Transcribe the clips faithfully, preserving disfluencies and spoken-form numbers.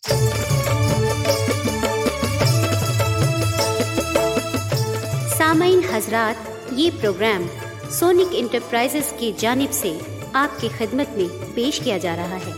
सामाईन हजरात, ये programme sonic enterprises की जानिब से आपकी खिदमत में पेश किया जा रहा है।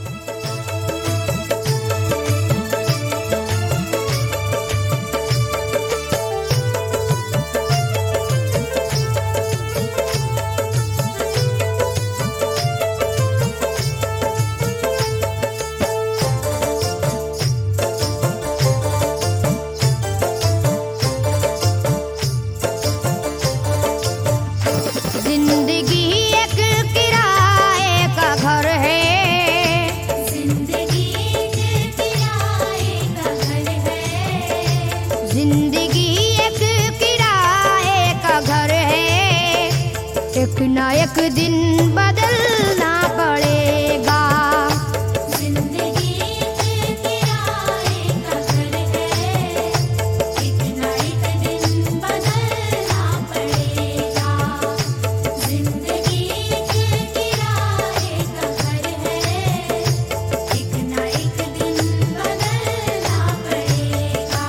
एक ना एक दिन बदलना पड़ेगा। जिंदगी एक किराए का घर है, एक ना एक दिन बदलना पड़ेगा। जिंदगी एक किराए का घर है, एक ना एक दिन बदलना पड़ेगा।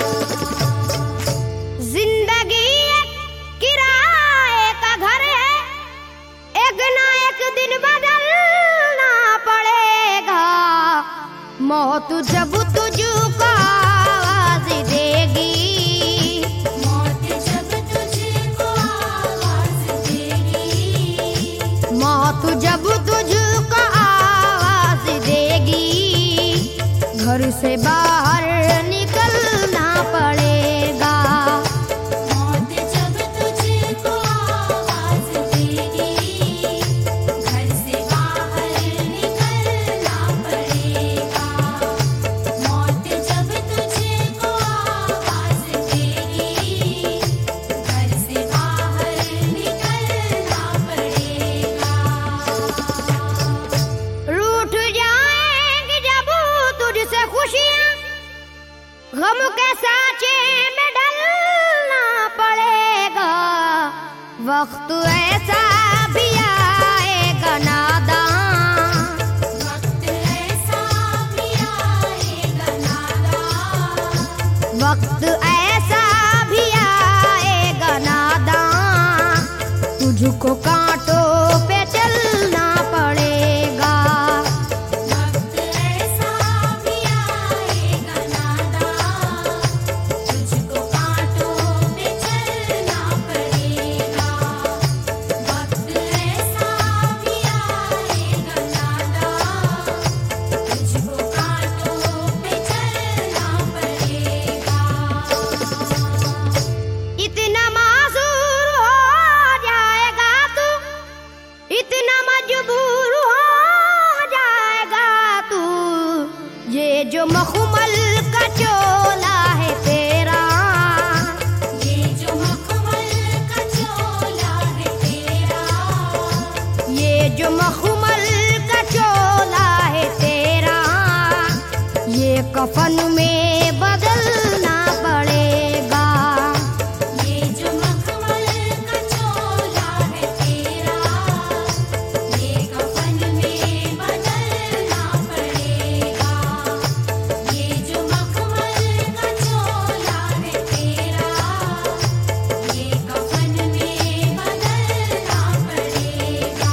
जिंदगी एक किराए का घर है, एक ना एक दिन बदलना पड़ेगा। मौत जब तुझको आवाज देगी, मौत जब तुझको आवाज देगी, मौत जब तुझको आवाज देगी, घर से बाहर निकलना पड़ेगा। मौत जब तुझको आवाज देगी, घर से बाहर निकलना पड़ेगा। मौत जब तुझको आवाज देगी, घर से बाहर निकलना पड़ेगा। रूठ जाएंगी जब तुझसे खुशियां, गम के साँचे में डलना पड़ेगा। वक्त ऐसा भी आएगा नादान, वक्त ऐसा भी आएगा नादान, वक्त ऐसा भी आएगा नादान, तुझको कांटों पे चलना पड़ेगा। वक्त ऐसा भी आएगा नादान, तुझको कांटों पे चलना पड़ेगा। वक्त ऐसा भी आएगा नादान, तुझको कांटों पे चलना पड़ेगा। इतना मासूर हो जाएगा तू, इतना मजबूर हो जाएगा तू, ये जो मखमल का चोला है तेरा, ये जो मखमल का चोला है तेरा, ये जो मखमल का चोला है तेरा, ये कफन में बदलना पड़ेगा। ये जो मखमल का चोला है तेरा, ये कफन में बदलना पड़ेगा। ये जो मखमल का चोला है तेरा, ये कफन में बदलना पड़ेगा।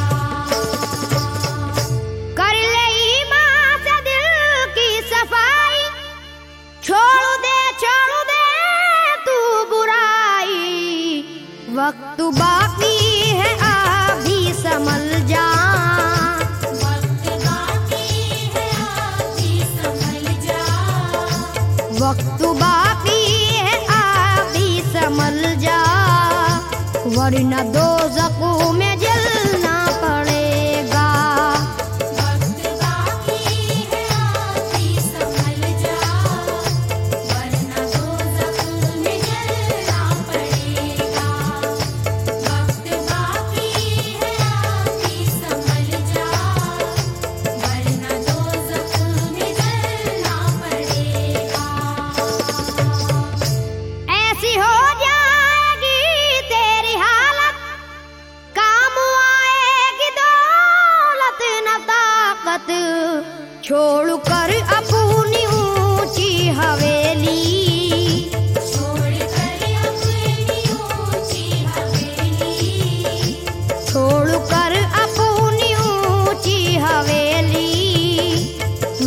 कर ले ईमान से दिल की सफाई, छोड़ दे छोड़ दे तू बुराई, वक्त बाकी है अभी संभल जा। वक्त बाकी है अभी संभल जा, वक्त बाकी है अभी संभल जा, वरना दोज़ख में जलना पड़ेगा। वक्त बाकी है अभी संभल जा, वरना दोज़ख में जलना पड़ेगा। वक्त बाकी है अभी संभल जा, वरना दोज़ख में जलना पड़ेगा। ऐसी हो जाएगी तेरी हालत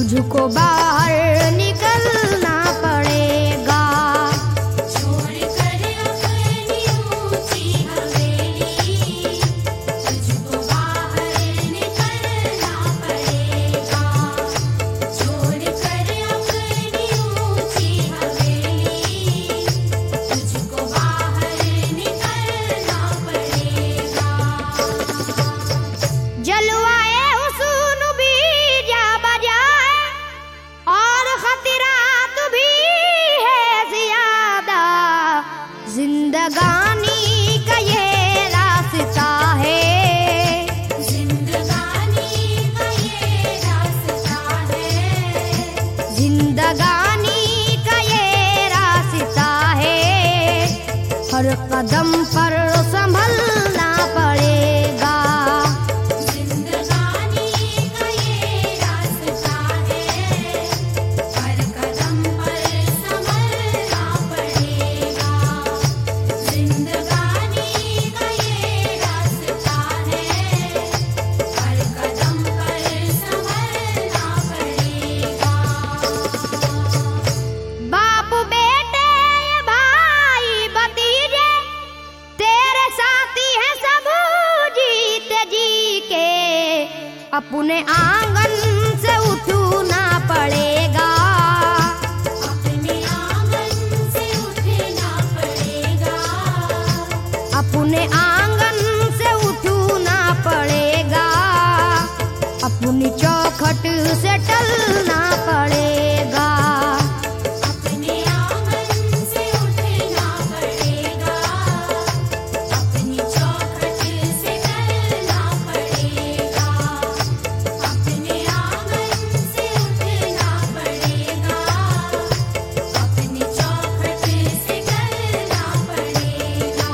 तुझको बाहर निकलना पड़ेगा। छोड़कर अपनी ऊंची हवेली, तुझको बाहर निकलना पड़ेगा। छोड़कर अपनी ऊंची हवेली, तुझको बाहर निकलना पड़ेगा। जलवाए हुस्न भी जा बजाए और खतरात भी है ज्यादा, जिंदगानी का ये रास्ता है। जिंदगानी का ये रास्ता है। जिंदगानी का ये रास्ता है। हर कदम पर संभलना पड़ेगा। जिंदगानी का ये रास्ता है। हर कदम पर संभलना पड़ेगा। जिंदगानी का ये रास्ता है। हर कदम पर संभलना पड़ेगा। बाप बेटे भाई भतीजे तेरे साथी हैं सब जीते जी के, अपने आंगन से उठना पड़ेगा। अपने आंगन से उठना पड़ेगा। अपने आंगन से उठना पड़ेगा। अपनी चौखट से टलना पड़ेगा। अपने आंगन से उठना पड़ेगा। अपनी चौखट से टलना पड़ेगा। अपने आंगन से उठना पड़ेगा। अपनी चौखट से टलना पड़ेगा।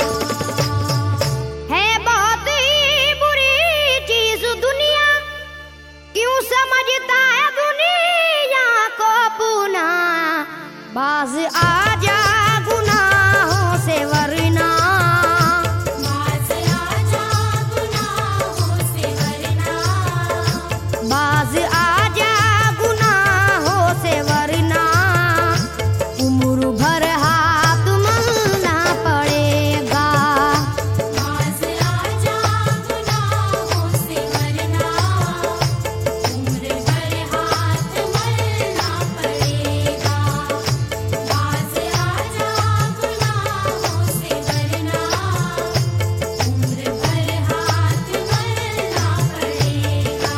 है बहुत ही बुरी चीज दुनिया, क्यों समझता है दुनिया को पुना। बाज आजा गुनाहों से वरना, बाज आजा गुनाहों से वरना। बाज आजा गुनाहों से वरना। उम्र भर हाथ मलना पड़ेगा। बाज आजा गुनाहों से वरना। उम्र भर हाथ मलना पड़ेगा। बाज आजा गुनाहों से वरना। उम्र भर हाथ मलना पड़ेगा।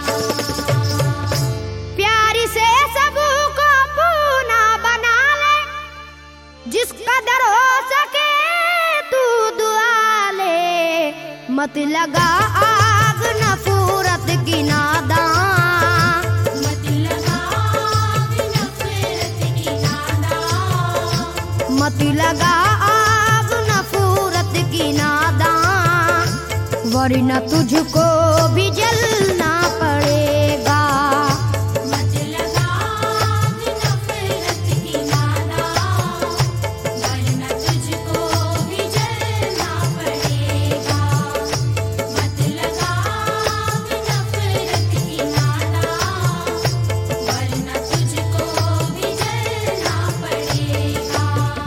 प्यार से सबको पूना बना ले, जिस कदर हो सके तू दुआ ले। मत लगा आग नफरत की नादान। मत लगा आग नफरत की नादान। मत लगा आग नफरत की नादान, वरना तुझको भी जलना पड़ेगा। मत लगा आग नफरत की नादान, वरना तुझको भी जलना पड़ेगा। मत लगा आग नफरत की नादान, वरना तुझको भी जलना पड़ेगा।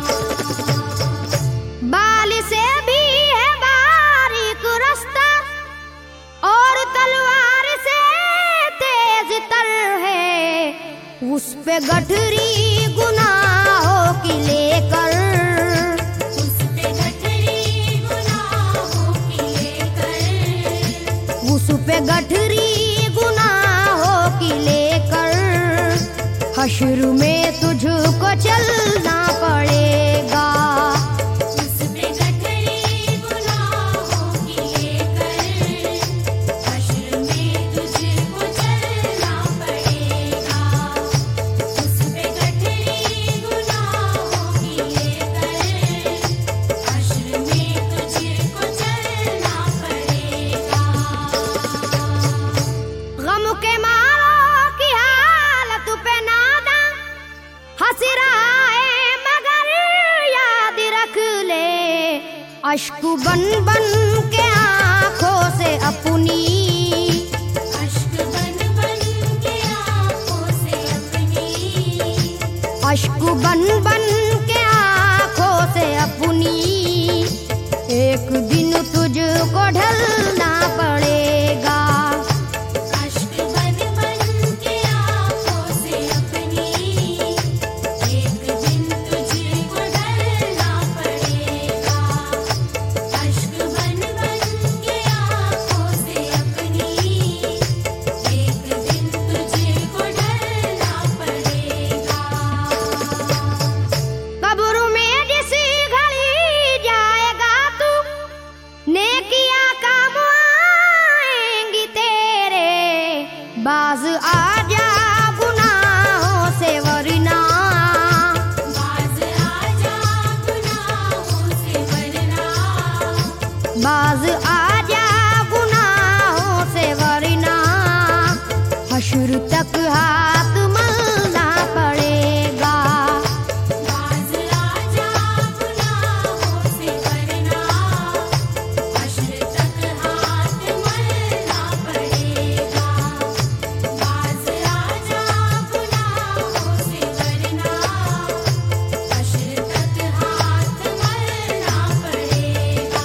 बाल से भी है बारीक रास्ता और तलवार से तेज तर है। उस पे गठरी गुनाहों की लेकर, उस पे गठरी गुनाहों की लेकर। उस पे गठरी गुनाहों की लेकर। हश्र में तुझको चलना पड़ेगा। उस पे गठरी गुनाहों की लेकर। हश्र में तुझको चलना पड़ेगा। उस पे गठरी गुनाहों की लेकर। हश्र में तुझको चलना पड़ेगा। गम के मारों की हालत पे नादा हंस रहा है, मगर याद रख ले अश्क बन बन के आंखों से अपनी, अश्क बन बन के आँखों अश्क बन बन के आंखों से अपनी एक दिन तुझको ढलना पड़ेगा। अश्क बन बन के आँखों से अपनी एक दिन तुझको ढलना पड़ेगा। अश्क बन बन के आँखों से अपनी एक दिन तुझको ढलना पड़ेगा। कब्र में जिस घड़ी जाएगा तू नेकियां काम आएंगी तेरे। बाज आजा गुनाहों से वरना बाज आजा गुनाहों से वरना बाज आजा गुनाहों से वरना हश्र तक हाथ मलना पड़ेगा। बाज आजा गुनाहों से वरना हश्र तक हाथ मलना पड़ेगा। बाज आजा गुनाहों से वरना हश्र तक हाथ मलना पड़ेगा।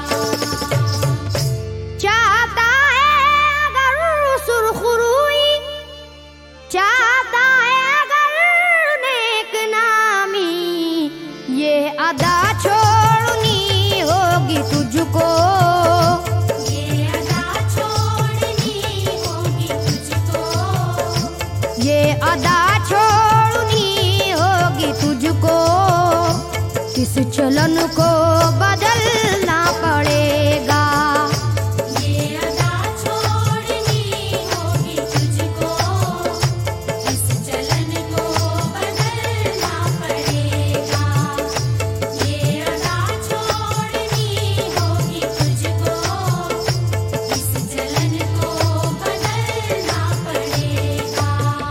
चाहता है अगर सुरखरुई, चाहता है अगर नेक नामी, ये अदा छोड़नी होगी तुझको। ये अदा छोड़नी होगी तुझको। ये अदा छोड़नी होगी तुझको। इस चलन को बदलना पड़ेगा। ये अदा छोड़नी होगी तुझको। इस चलन को बदलना पड़ेगा। ये अदा छोड़नी होगी तुझको। इस चलन को बदलना पड़ेगा।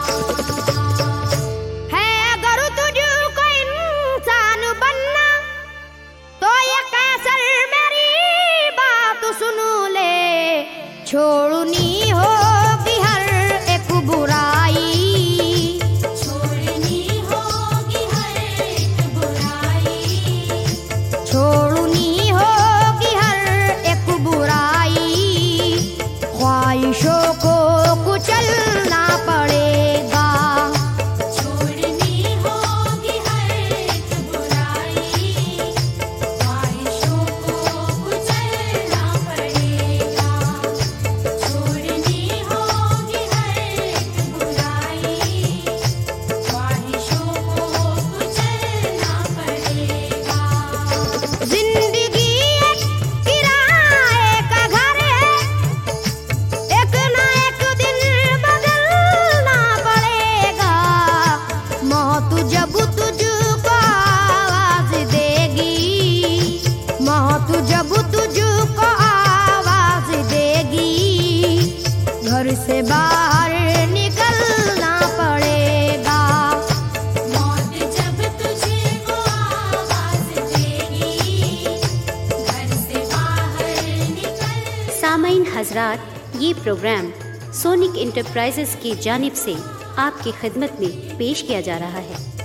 है अगर तुझको इंसान बनना तो ये कैसर मेरी बात सुन ले। छोड़नी होगी हर एक बुराई, छोड़नी होगी हर एक बुराई। छोड़नी होगी हर एक बुराई। ख्वाहिशों को कुचलना पड़ेगा। छोड़नी होगी हर एक बुराई। ख्वाहिशों को कुचलना पड़ेगा। छोड़नी होगी हर एक बुराई। ख्वाहिशों को कुचलना पड़ेगा। जिंदगी एक किराए का घर है, एक ना एक दिन बदलना पड़ेगा। मौत जब तुझको आवाज देगी, मौत जब तुझको आवाज देगी, घर से बाहर निकलना पड़ेगा। मौत जब तुझको आवाज देगी, घर से बाहर निकल। सामाइन हजरात, ये प्रोग्राम सोनिक इंटरप्राइजेस की जानिब से आपकी खिदमत में पेश किया जा रहा है।